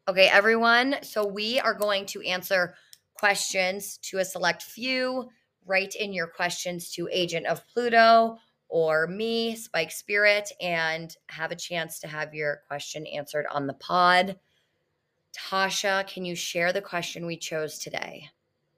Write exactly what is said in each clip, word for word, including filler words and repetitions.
Okay, everyone. So we are going to answer questions to a select few. Write in your questions to Agent of Pluto or me, Spike Spirit, and have a chance to have your question answered on the pod. Tasha, can you share the question we chose today?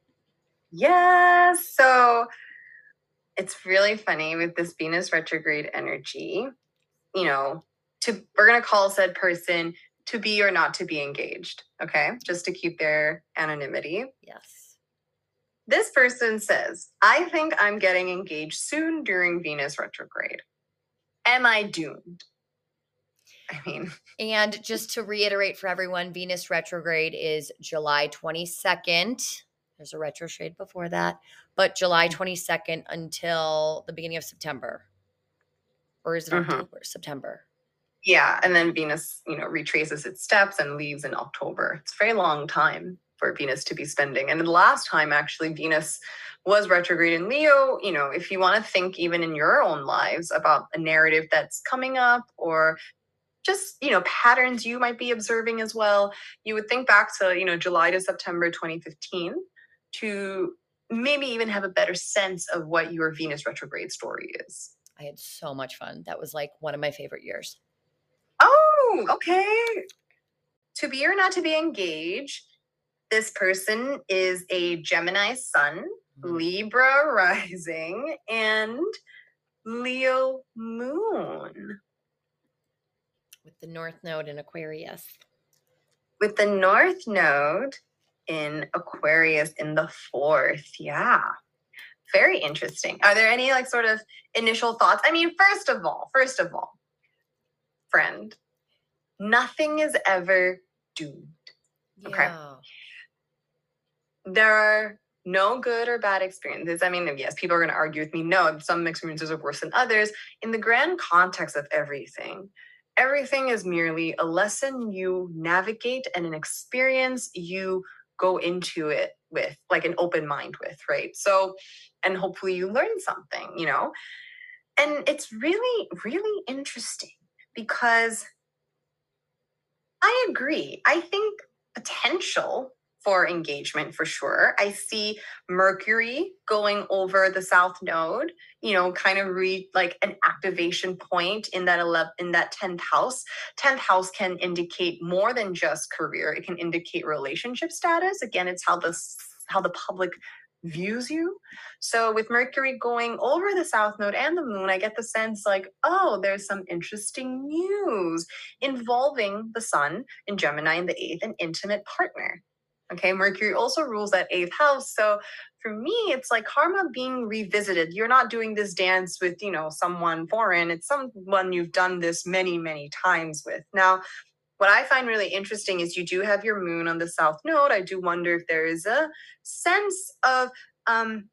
Yes. So it's really funny with this Venus retrograde energy. You know, to we're gonna call said person to be or not to be engaged. Okay, just to keep their anonymity. Yes. This person says, "I think I'm getting engaged soon during Venus retrograde. Am I doomed?" I mean, And just to reiterate for everyone, Venus retrograde is July twenty-second. There's a retrograde before that, but July twenty-second until the beginning of September. Or is it Mhm. October? September. Yeah, and then Venus, you know, retraces its steps and leaves in October. It's a very long time for Venus to be spending. And the last time actually Venus was retrograde in Leo, you know, if you want to think even in your own lives about a narrative that's coming up or just, you know, patterns you might be observing as well, you would think back to, you know, July to September twenty fifteen to maybe even have a better sense of what your Venus retrograde story is. I had so much fun. That was like one of my favorite years. Oh, okay. To be or not to be engaged, this person is a Gemini sun, Mhm. Libra rising, and Leo moon. With the North Node in Aquarius. With the North Node in Aquarius in the fourth. Yeah. Very interesting. Are there any like sort of initial thoughts? I mean, first of all, first of all, friend, nothing is ever doomed. Okay. Yeah. There are no good or bad experiences. I mean, yes, people are going to argue with me. No, some experiences are worse than others. In the grand context of everything, everything is merely a lesson you navigate and an experience you go into it with, like an open mind with, right? So, and hopefully you learn something, you know? And it's really, really interesting because I agree. I think potential for engagement for sure. I see Mercury going over the South Node, you know, kind of read like an activation point in that eleven in that tenth house. tenth house can indicate more than just career. It can indicate relationship status. Again, it's how the how the public views you. So with Mercury going over the South Node and the Moon, I get the sense like, oh, there's some interesting news involving the Sun in Gemini in the eighth, an intimate partner. Okay, Mercury also rules that eighth house. So for me, it's like karma being revisited. You're not doing this dance with, you know, someone foreign. It's someone you've done this many, many times with. Now, what I find really interesting is you do have your moon on the South Node. I do wonder if there is a sense of um,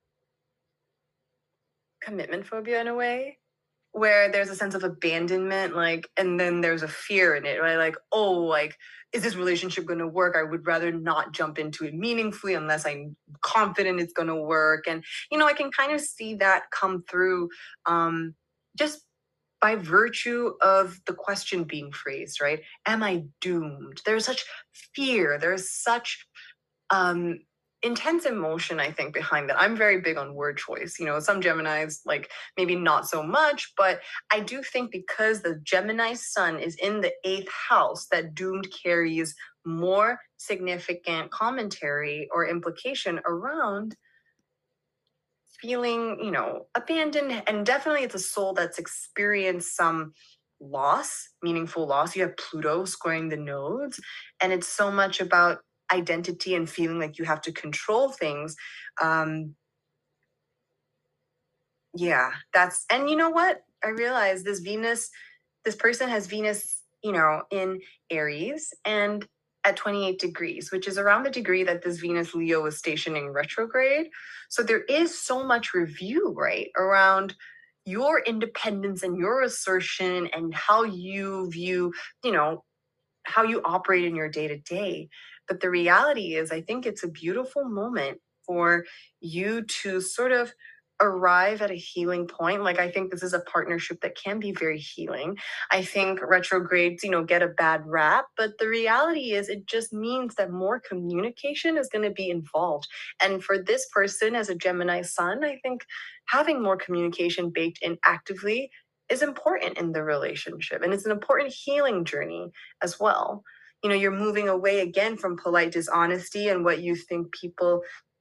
commitment phobia in a way where there's a sense of abandonment, like, and then there's a fear in it, right? Like, oh, like, is this relationship going to work? I would rather not jump into it meaningfully unless I'm confident it's going to work. And, you know, I can kind of see that come through um, just by virtue of the question being phrased, right? Am I doomed? There's such fear. There's such um intense emotion, I think, behind that. I'm very big on word choice. You know, some Geminis, like, maybe not so much, but I do think because the Gemini sun is in the eighth house, that doomed carries more significant commentary or implication around feeling, you know, abandoned. And definitely it's a soul that's experienced some loss, meaningful loss. You have Pluto squaring the nodes, and it's so much about identity and feeling like you have to control things. Um, yeah, that's, and you know what? I realized this Venus, this person has Venus, you know, in Aries and at twenty-eight degrees, which is around the degree that this Venus Leo is stationing retrograde. So there is so much review, right, around your independence and your assertion and how you view, you know, how you operate in your day to day. But the reality is, I think it's a beautiful moment for you to sort of arrive at a healing point. Like, I think this is a partnership that can be very healing. I think retrogrades, you know, get a bad rap, but the reality is it just means that more communication is going to be involved. And for this person as a Gemini sun, I think having more communication baked in actively is important in the relationship. And it's an important healing journey as well. You know, you're moving away again from polite dishonesty and what you think people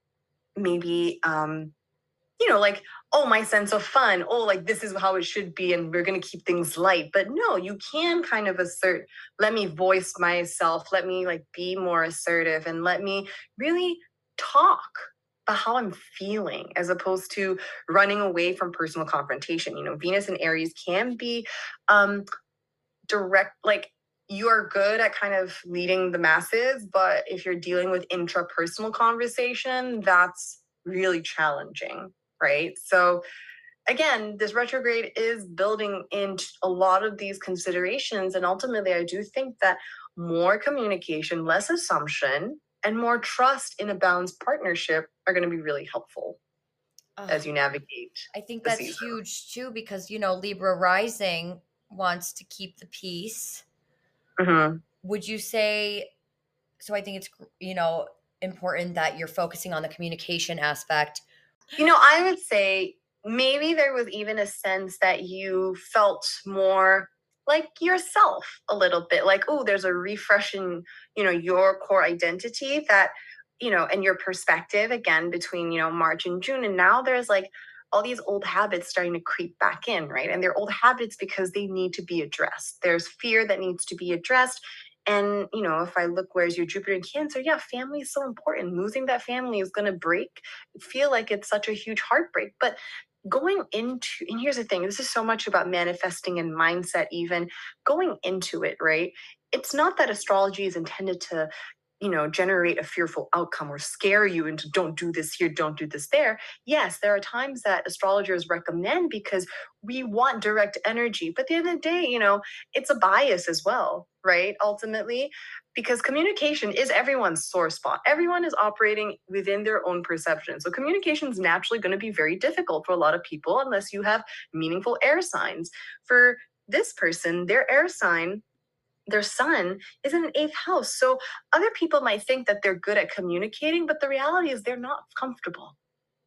maybe um you know, like, oh, my sense of fun. Oh, like this is how it should be, and we're going to keep things light. But no, you can kind of assert, let me voice myself, let me like be more assertive, and let me really talk about how I'm feeling as opposed to running away from personal confrontation. You know, Venus and Aries can be um, direct, like, you are good at kind of leading the masses, but if you're dealing with intrapersonal conversation, that's really challenging, right? So again, this retrograde is building in a lot of these considerations. And ultimately, I do think that more communication, less assumption, and more trust in a balanced partnership are going to be really helpful Oh, as you navigate I think the that's season. huge too, because, you know, Libra rising wants to keep the peace. Mhm. Would you say, so I think it's, you know, important that you're focusing on the communication aspect. You know, I would say maybe there was even a sense that you felt more like yourself a little bit, like, oh, there's a refresh in, you know, your core identity that, you know, and your perspective again between, you know, March and June. And now there's like all these old habits starting to creep back in, right? And they're old habits because they need to be addressed. There's fear that needs to be addressed. And, you know, if I look, where's your Jupiter in Cancer? Yeah, family is so important. Losing that family is going to break, feel like it's such a huge heartbreak. But going into, and here's the thing, this is so much about manifesting and mindset, even going into it, right? It's not that astrology is intended to, you know, generate a fearful outcome or scare you into don't do this here, don't do this there. Yes, there are times that astrologers recommend because we want direct energy. But at the end of the day, you know, it's a bias as well, right? Ultimately, because communication is everyone's sore spot. Everyone is operating within their own perception. So communication is naturally going to be very difficult for a lot of people unless you have meaningful air signs. For this person, their air sign, their sun is in an eighth house. So other people might think that they're good at communicating, but the reality is they're not comfortable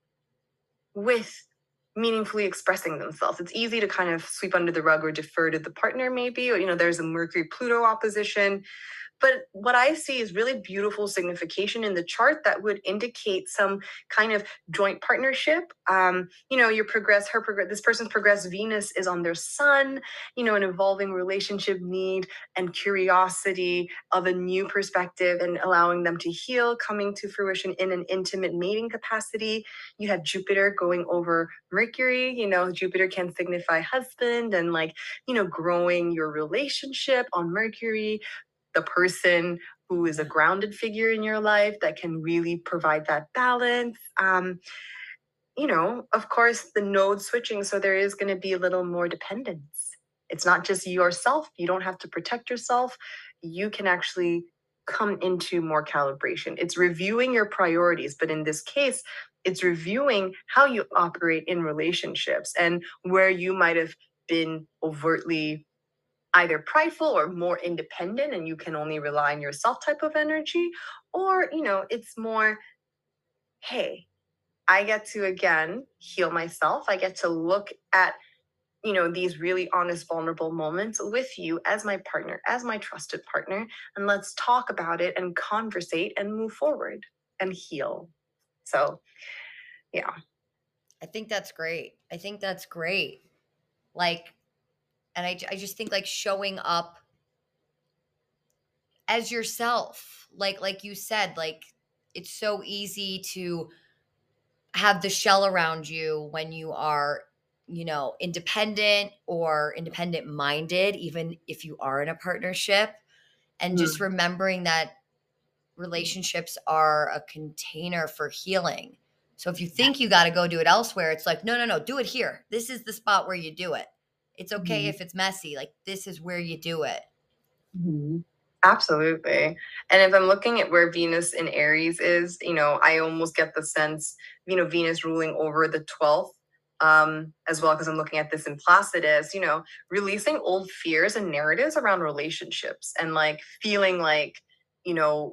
with meaningfully expressing themselves. It's easy to kind of sweep under the rug or defer to the partner, maybe, or, you know, there's a Mercury Pluto opposition. But what I see is really beautiful signification in the chart that would indicate some kind of joint partnership. Um, you know, your progress, her progress, this person's progress Venus is on their sun, you know, an evolving relationship need and curiosity of a new perspective and allowing them to heal, coming to fruition in an intimate mating capacity. You have Jupiter going over Mercury, you know, Jupiter can signify husband and like, you know, growing your relationship on Mercury, the person who is a grounded figure in your life that can really provide that balance. Um, you know, of course, the node switching, so there is going to be a little more dependence. It's not just yourself. You don't have to protect yourself. You can actually come into more calibration. It's reviewing your priorities, but in this case, it's reviewing how you operate in relationships and where you might have been overtly either prideful or more independent and you can only rely on yourself type of energy, or you know, it's more, hey, I get to again heal myself, I get to look at, you know, these really honest vulnerable moments with you as my partner, as my trusted partner, and let's talk about it and conversate and move forward and heal. So yeah. I think that's great. I think that's great. Like, and I, I just think like showing up as yourself, like, like you said, like it's so easy to have the shell around you when you are, you know, independent or independent minded, even if you are in a partnership. And just Mhm. remembering that relationships are a container for healing. So if you think you got to go do it elsewhere, it's like, no, no, no, do it here. This is the spot where you do it. It's okay Mhm. if it's messy. Like, this is where you do it. Mhm. Absolutely. And if I'm looking at where Venus in Aries is, you know, I almost get the sense, you know, Venus ruling over the twelfth um, as well, because I'm looking at this in Placidus, you know, releasing old fears and narratives around relationships and like feeling like, you know,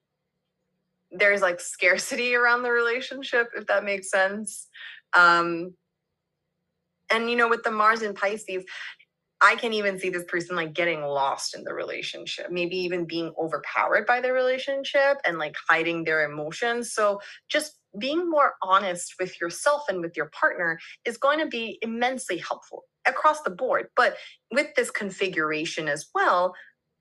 there's like scarcity around the relationship, if that makes sense. Um, and, you know, with the Mars in Pisces, I can even see this person like getting lost in the relationship, maybe even being overpowered by the relationship and like hiding their emotions. So just being more honest with yourself and with your partner is going to be immensely helpful across the board. But with this configuration as well,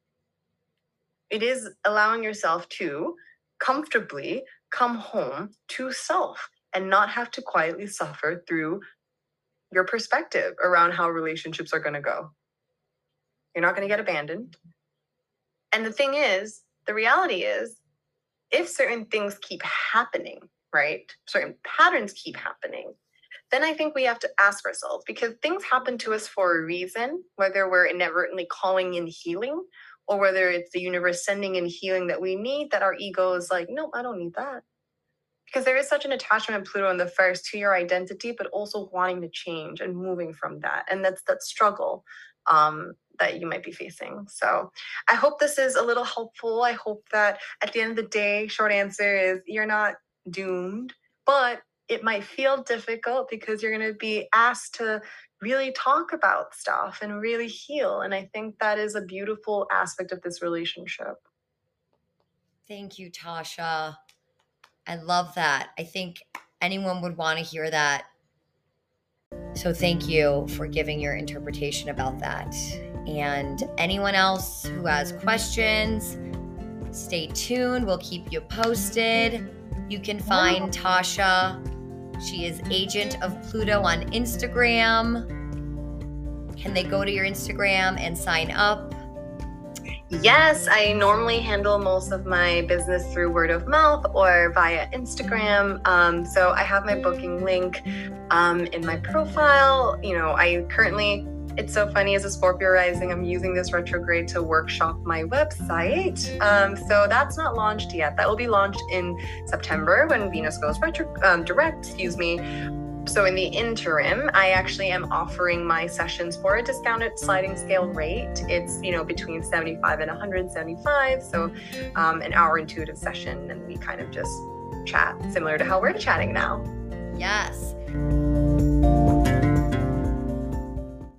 it is allowing yourself to comfortably come home to self and not have to quietly suffer through your perspective around how relationships are going to go. You're not going to get abandoned. And the thing is, the reality is, if certain things keep happening, right? Certain patterns keep happening, then I think we have to ask ourselves, because things happen to us for a reason, whether we're inadvertently calling in healing or whether it's the universe sending in healing that we need, that our ego is like, no, I don't need that. Because there is such an attachment of Pluto in the first to your identity, but also wanting to change and moving from that. And that's that struggle um, that you might be facing. So I hope this is a little helpful. I hope that at the end of the day, short answer is you're not doomed, but it might feel difficult because you're going to be asked to really talk about stuff and really heal. And I think that is a beautiful aspect of this relationship. Thank you, Tasha. I love that. I think anyone would want to hear that. So thank you for giving your interpretation about that. And anyone else who has questions, stay tuned. We'll keep you posted. You can find Tasha. She is Agent of Pluto on Instagram. Can they go to your Instagram and sign up? Yes, I normally handle most of my business through word of mouth or via Instagram. Um, so I have my booking link um, in my profile. You know, I currently, it's so funny, as a Scorpio rising, I'm using this retrograde to workshop my website. Um, so that's not launched yet. That will be launched in September when Venus goes retro, um, direct, excuse me. So in the interim, I actually am offering my sessions for a discounted sliding scale rate. It's, you know, between seventy-five and one hundred seventy-five. So um, an hour intuitive session, and we kind of just chat similar to how we're chatting now. Yes.